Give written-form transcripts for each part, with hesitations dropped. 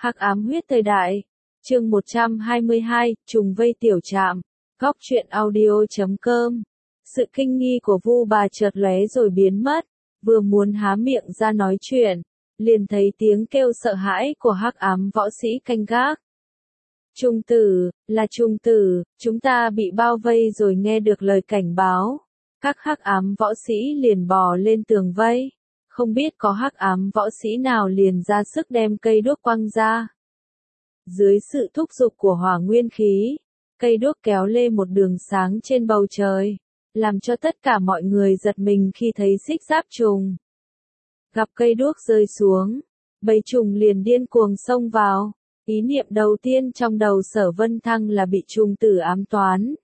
Hắc ám huyết thời đại. Chương 122, trùng vây tiểu trạm. Góc truyện audio.com. Sự kinh nghi của Vu Bà chợt lóe rồi biến mất, vừa muốn há miệng ra nói chuyện, liền thấy tiếng kêu sợ hãi của hắc ám võ sĩ canh gác. Trung tử, là trung tử, chúng ta bị bao vây rồi. Nghe được lời cảnh báo, các hắc ám võ sĩ liền bò lên tường vây. Không biết có hắc ám võ sĩ nào liền ra sức đem cây đuốc quăng ra. Dưới sự thúc giục của hỏa nguyên khí, cây đuốc kéo lên một đường sáng trên bầu trời, làm cho tất cả mọi người giật mình khi thấy xích giáp trùng. Gặp cây đuốc rơi xuống, bầy trùng liền điên cuồng xông vào. Ý niệm đầu tiên trong đầu Sở Vân Thăng là bị trùng tử ám toán.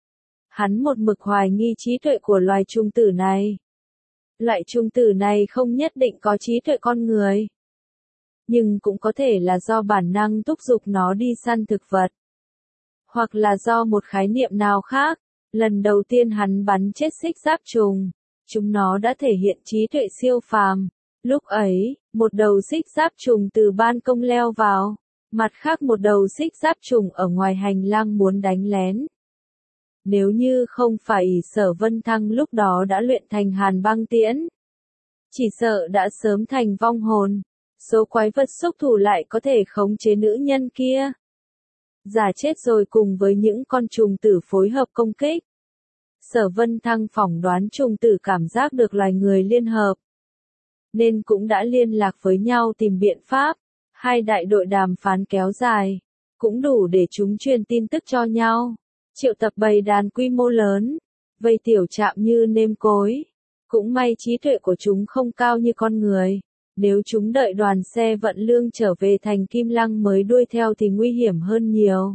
Hắn một mực hoài nghi trí tuệ của loài trùng tử này. Loại trùng tử này không nhất định có trí tuệ con người, nhưng cũng có thể là do bản năng thúc giục nó đi săn thực vật, hoặc là do một khái niệm nào khác. Lần đầu tiên hắn bắn chết xích giáp trùng, chúng nó đã thể hiện trí tuệ siêu phàm. Lúc ấy, một đầu xích giáp trùng từ ban công leo vào, mặt khác một đầu xích giáp trùng ở ngoài hành lang muốn đánh lén. Nếu như không phải Sở Vân Thăng lúc đó đã luyện thành hàn băng tiễn, chỉ sợ đã sớm thành vong hồn. Số quái vật xúc thủ lại có thể khống chế nữ nhân kia, giả chết rồi cùng với những con trùng tử phối hợp công kích. Sở Vân Thăng phỏng đoán trùng tử cảm giác được loài người liên hợp, nên cũng đã liên lạc với nhau tìm biện pháp. Hai đại đội đàm phán kéo dài, cũng đủ để chúng truyền tin tức cho nhau, triệu tập bầy đàn quy mô lớn, vây tiểu trạm như nêm cối. Cũng may trí tuệ của chúng không cao như con người, nếu chúng đợi đoàn xe vận lương trở về thành Kim Lăng mới đuôi theo thì nguy hiểm hơn nhiều.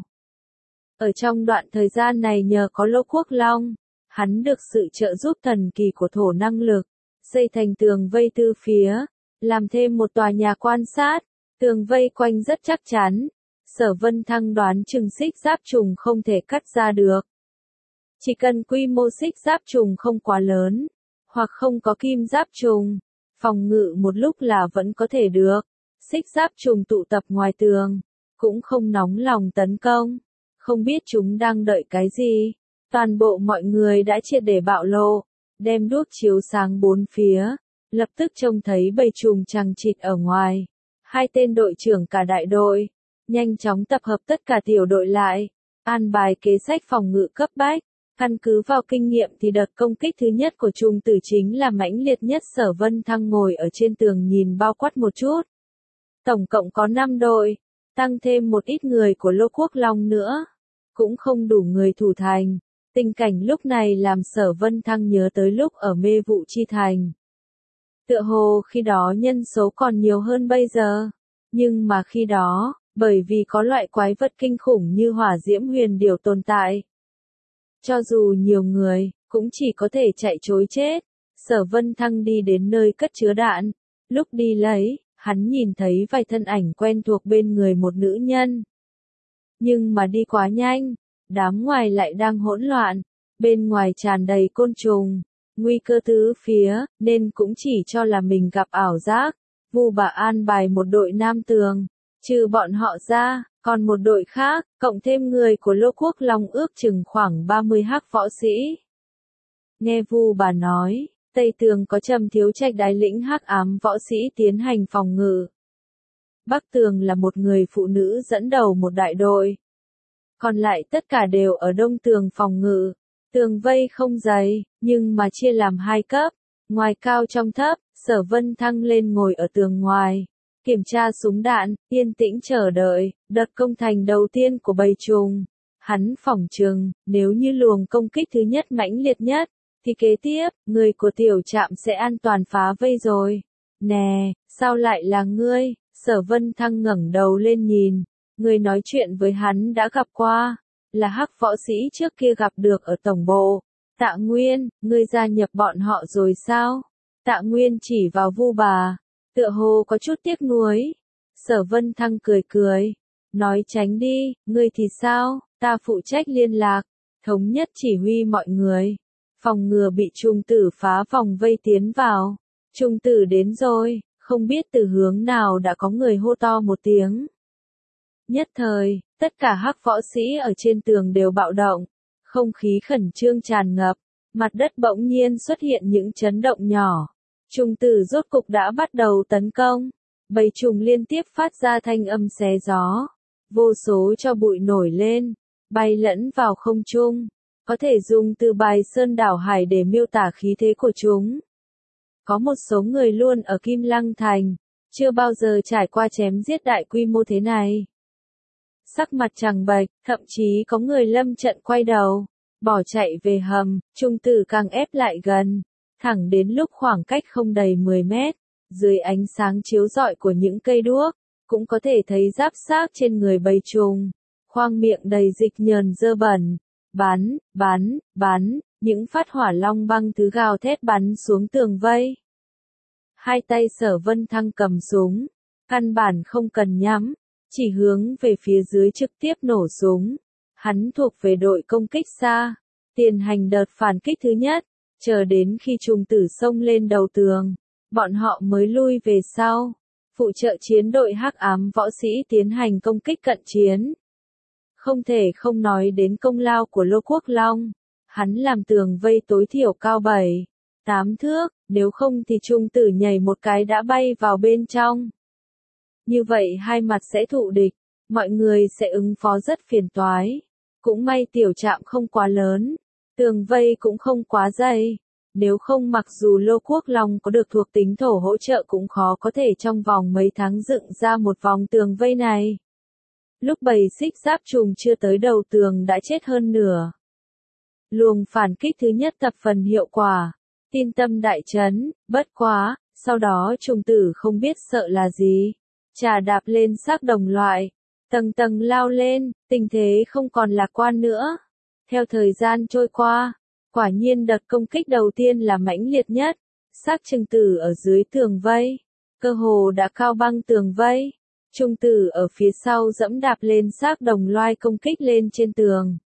Ở trong đoạn thời gian này nhờ có Lô Quốc Long, hắn được sự trợ giúp thần kỳ của thổ năng lực, xây thành tường vây tư phía, làm thêm một tòa nhà quan sát. Tường vây quanh rất chắc chắn, Sở Vân Thăng đoán chừng xích giáp trùng không thể cắt ra được. Chỉ cần quy mô xích giáp trùng không quá lớn, hoặc không có kim giáp trùng, phòng ngự một lúc là vẫn có thể được. Xích giáp trùng tụ tập ngoài tường, cũng không nóng lòng tấn công, không biết chúng đang đợi cái gì. Toàn bộ mọi người đã triệt để bạo lộ, đem đuốc chiếu sáng bốn phía, lập tức trông thấy bầy trùng chằng chịt ở ngoài. Hai tên đội trưởng cả đại đội, nhanh chóng tập hợp tất cả tiểu đội lại, an bài kế sách phòng ngự cấp bách. Căn cứ vào kinh nghiệm thì đợt công kích thứ nhất của trùng tử chính là mãnh liệt nhất. Sở Vân Thăng ngồi ở trên tường nhìn bao quát một chút. Tổng cộng có 5 đội, tăng thêm một ít người của Lô Quốc Long nữa, cũng không đủ người thủ thành. Tình cảnh lúc này làm Sở Vân Thăng nhớ tới lúc ở Mê Vụ Chi Thành. Tựa hồ khi đó nhân số còn nhiều hơn bây giờ, nhưng mà khi đó, bởi vì có loại quái vật kinh khủng như hỏa diễm huyền điểu tồn tại, cho dù nhiều người, cũng chỉ có thể chạy trối chết. Sở Vân Thăng đi đến nơi cất chứa đạn, lúc đi lấy, hắn nhìn thấy vài thân ảnh quen thuộc bên người một nữ nhân. Nhưng mà đi quá nhanh, đám ngoài lại đang hỗn loạn, bên ngoài tràn đầy côn trùng, nguy cơ tứ phía, nên cũng chỉ cho là mình gặp ảo giác. Vu Bà an bài một đội nam tường, trừ bọn họ ra, còn một đội khác, cộng thêm người của Lô Quốc Long ước chừng khoảng 30 hắc võ sĩ. Nghe Vu Bà nói, Tây tường có Trầm Thiếu Trạch đái lĩnh hắc ám võ sĩ tiến hành phòng ngự. Bắc tường là một người phụ nữ dẫn đầu một đại đội. Còn lại tất cả đều ở đông tường phòng ngự. Tường vây không dày, nhưng mà chia làm hai cấp, ngoài cao trong thấp. Sở Vân Thăng lên ngồi ở tường ngoài, kiểm tra súng đạn, yên tĩnh chờ đợi đợt công thành đầu tiên của bầy trùng. Hắn phỏng chừng, nếu như luồng công kích thứ nhất mãnh liệt nhất, thì kế tiếp, người của tiểu trạm sẽ an toàn phá vây rồi. Nè, sao lại là ngươi? Sở Vân Thăng ngẩng đầu lên nhìn, người nói chuyện với hắn đã gặp qua, là hắc võ sĩ trước kia gặp được ở tổng bộ. Tạ Nguyên, ngươi gia nhập bọn họ rồi sao? Tạ Nguyên chỉ vào Vu Bà, tựa hồ có chút tiếc nuối. Sở Vân Thăng cười cười, nói tránh đi, ngươi thì sao? Ta phụ trách liên lạc, thống nhất chỉ huy mọi người, phòng ngừa bị trùng tử phá vòng vây tiến vào. Trùng tử đến rồi, không biết từ hướng nào đã có người hô to một tiếng. Nhất thời, tất cả hắc võ sĩ ở trên tường đều bạo động, không khí khẩn trương tràn ngập, mặt đất bỗng nhiên xuất hiện những chấn động nhỏ. Trùng tử rốt cục đã bắt đầu tấn công, bầy trùng liên tiếp phát ra thanh âm xé gió, vô số tro bụi nổi lên, bay lẫn vào không trung, có thể dùng từ bài sơn đảo hải để miêu tả khí thế của chúng. Có một số người luôn ở Kim Lăng Thành, chưa bao giờ trải qua chém giết đại quy mô thế này. Sắc mặt trắng bệch, thậm chí có người lâm trận quay đầu, bỏ chạy về hầm, trùng tử càng ép lại gần, thẳng đến lúc khoảng cách không đầy 10 mét, dưới ánh sáng chiếu rọi của những cây đuốc, cũng có thể thấy giáp xác trên người bầy trùng, khoang miệng đầy dịch nhờn dơ bẩn, bắn, những phát hỏa long băng thứ gào thét bắn xuống tường vây. Hai tay Sở Vân Thăng cầm súng, căn bản không cần nhắm, chỉ hướng về phía dưới trực tiếp nổ súng. Hắn thuộc về đội công kích xa, tiến hành đợt phản kích thứ nhất, chờ đến khi trùng tử xông lên đầu tường, bọn họ mới lui về sau, phụ trợ chiến đội hắc ám võ sĩ tiến hành công kích cận chiến. Không thể không nói đến công lao của Lô Quốc Long, hắn làm tường vây tối thiểu cao 7-8 thước, nếu không thì trùng tử nhảy một cái đã bay vào bên trong. Như vậy hai mặt sẽ thụ địch, mọi người sẽ ứng phó rất phiền toái. Cũng may tiểu trạm không quá lớn, tường vây cũng không quá dày, nếu không mặc dù Lô Quốc Long có được thuộc tính thổ hỗ trợ cũng khó có thể trong vòng mấy tháng dựng ra một vòng tường vây này. Lúc bầy xích giáp trùng chưa tới đầu tường đã chết hơn nửa. Luồng phản kích thứ nhất thập phần hiệu quả, tin tâm đại chấn, bất quá, sau đó trùng tử không biết sợ là gì, chà đạp lên xác đồng loại, tầng tầng lao lên, tình thế không còn lạc quan nữa. Theo thời gian trôi qua, quả nhiên đợt công kích đầu tiên là mãnh liệt nhất, xác trùng tử ở dưới tường vây, cơ hồ đã cao băng tường vây, trùng tử ở phía sau dẫm đạp lên xác đồng loài công kích lên trên tường.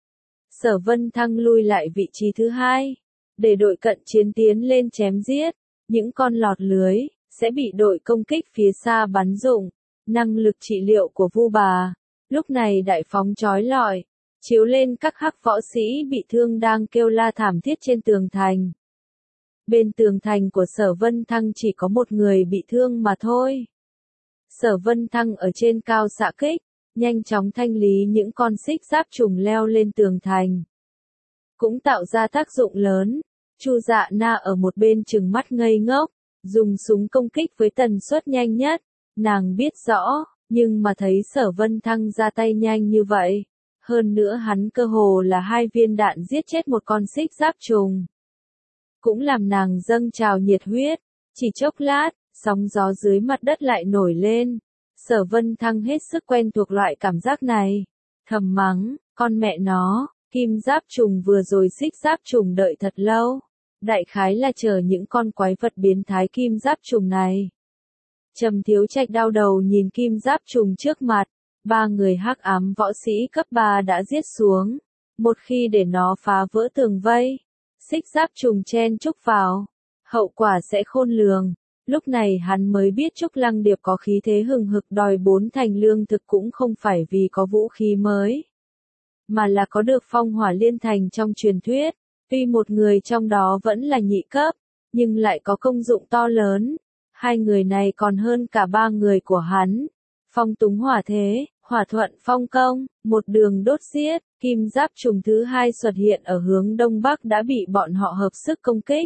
Sở Vân Thăng lui lại vị trí thứ hai, để đội cận chiến tiến lên chém giết, những con lọt lưới sẽ bị đội công kích phía xa bắn dụng. Năng lực trị liệu của Vu Bà, lúc này đại phóng chói lọi, chiếu lên các hắc võ sĩ bị thương đang kêu la thảm thiết trên tường thành. Bên tường thành của Sở Vân Thăng chỉ có một người bị thương mà thôi. Sở Vân Thăng ở trên cao xạ kích, nhanh chóng thanh lý những con xích giáp trùng leo lên tường thành. Cũng tạo ra tác dụng lớn, Chu Dạ Na ở một bên trừng mắt ngây ngốc, dùng súng công kích với tần suất nhanh nhất. Nàng biết rõ, nhưng mà thấy Sở Vân Thăng ra tay nhanh như vậy. Hơn nữa hắn cơ hồ là 2 viên đạn giết chết một con xích giáp trùng. Cũng làm nàng dâng trào nhiệt huyết. Chỉ chốc lát, sóng gió dưới mặt đất lại nổi lên. Sở Vân Thăng hết sức quen thuộc loại cảm giác này. Thầm mắng, con mẹ nó, kim giáp trùng vừa rồi xích giáp trùng đợi thật lâu. Đại khái là chờ những con quái vật biến thái kim giáp trùng này. Trầm Thiếu Trạch đau đầu nhìn kim giáp trùng trước mặt, 3 người hắc ám võ sĩ cấp 3 đã giết xuống. Một khi để nó phá vỡ tường vây, xích giáp trùng chen chúc vào, hậu quả sẽ khôn lường. Lúc này hắn mới biết Trúc Lăng Điệp có khí thế hừng hực đòi 4 thành lương thực cũng không phải vì có vũ khí mới, mà là có được phong hỏa liên thành trong truyền thuyết. Tuy một người trong đó vẫn là nhị cấp, nhưng lại có công dụng to lớn. 2 người này còn hơn cả 3 người của hắn. Phong túng hỏa thế, hỏa thuận phong công, một đường đốt giết, kim giáp trùng thứ 2 xuất hiện ở hướng đông bắc đã bị bọn họ hợp sức công kích.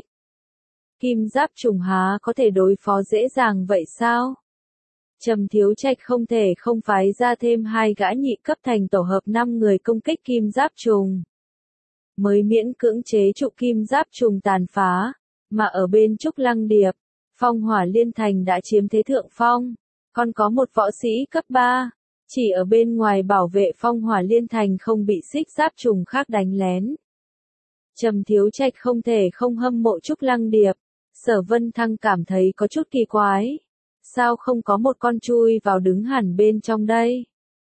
Kim giáp trùng há có thể đối phó dễ dàng vậy sao? Trầm Thiếu Trạch không thể không phái ra thêm 2 gã nhị cấp thành tổ hợp 5 người công kích kim giáp trùng. Mới miễn cưỡng chế trụ kim giáp trùng tàn phá, mà ở bên Trúc Lăng Điệp, phong hỏa liên thành đã chiếm thế thượng phong, còn có một võ sĩ cấp 3, chỉ ở bên ngoài bảo vệ phong hỏa liên thành không bị xích giáp trùng khác đánh lén. Trầm Thiếu Trạch không thể không hâm mộ Trúc Lăng Điệp, Sở Vân Thăng cảm thấy có chút kỳ quái. Sao không có một con chui vào đứng hẳn bên trong đây,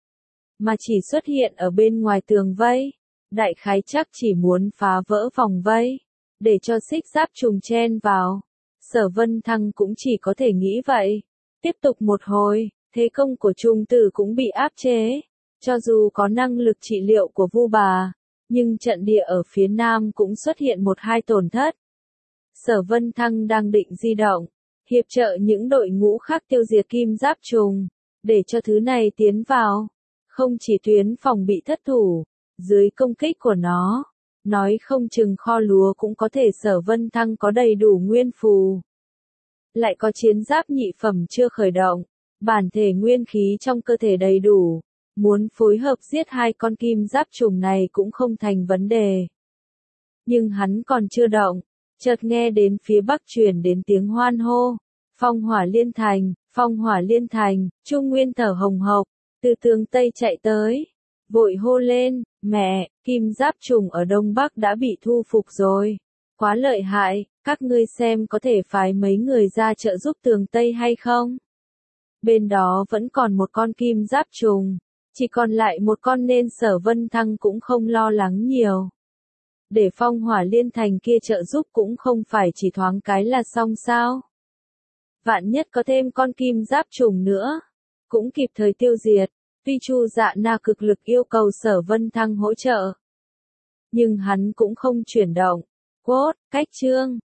mà chỉ xuất hiện ở bên ngoài tường vây, đại khái chắc chỉ muốn phá vỡ vòng vây, để cho xích giáp trùng chen vào. Sở Vân Thăng cũng chỉ có thể nghĩ vậy. Tiếp tục một hồi, thế công của Trung Tử cũng bị áp chế. Cho dù có năng lực trị liệu của Vu Bà, nhưng trận địa ở phía nam cũng xuất hiện một hai tổn thất. Sở Vân Thăng đang định di động, hiệp trợ những đội ngũ khác tiêu diệt kim giáp trùng, để cho thứ này tiến vào. Không chỉ tuyến phòng bị thất thủ, dưới công kích của nó, nói không chừng kho lúa cũng có thể Sở Vân Thăng có đầy đủ nguyên phù. Lại có chiến giáp nhị phẩm chưa khởi động, bản thể nguyên khí trong cơ thể đầy đủ, muốn phối hợp giết hai con kim giáp trùng này cũng không thành vấn đề. Nhưng hắn còn chưa động, chợt nghe đến phía bắc truyền đến tiếng hoan hô. Phong Hỏa Liên Thành, Phong Hỏa Liên Thành, Trung Nguyên thở hồng hộc, từ tường Tây chạy tới, vội hô lên, mẹ, kim giáp trùng ở Đông Bắc đã bị thu phục rồi. Quá lợi hại, các ngươi xem có thể phái mấy người ra trợ giúp tường Tây hay không? Bên đó vẫn còn một con kim giáp trùng, chỉ còn lại một con nên Sở Vân Thăng cũng không lo lắng nhiều. Để Phong Hỏa Liên Thành kia trợ giúp cũng không phải chỉ thoáng cái là xong sao? Vạn nhất có thêm con kim giáp trùng nữa, cũng kịp thời tiêu diệt. Tuy Chu Dạ Na cực lực yêu cầu Sở Vân Thăng hỗ trợ, nhưng hắn cũng không chuyển động. Quốt, cách chương